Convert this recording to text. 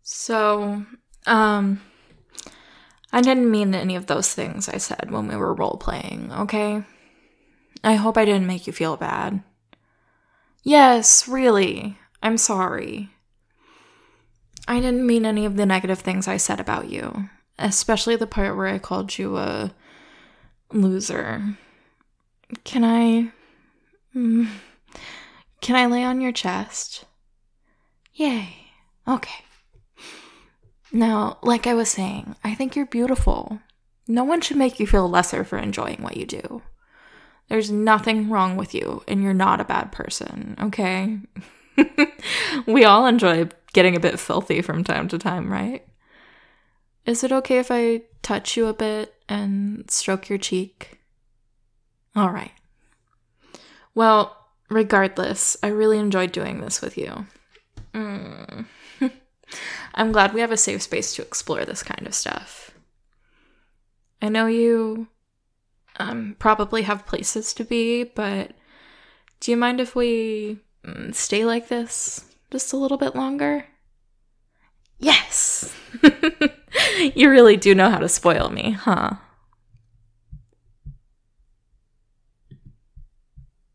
So, I didn't mean any of those things I said when we were role-playing, okay? I hope I didn't make you feel bad. Yes, really. I'm sorry. I didn't mean any of the negative things I said about you, especially the part where I called you a loser. Can I... Can I lay on your chest? Yay. Okay. Now, like I was saying, I think you're beautiful. No one should make you feel lesser for enjoying what you do. There's nothing wrong with you, and you're not a bad person, okay? We all enjoy getting a bit filthy from time to time, right? Is it okay if I touch you a bit and stroke your cheek? All right. Well, regardless, I really enjoyed doing this with you. I'm glad we have a safe space to explore this kind of stuff. I know you probably have places to be, but do you mind if we stay like this just a little bit longer? Yes! You really do know how to spoil me, huh?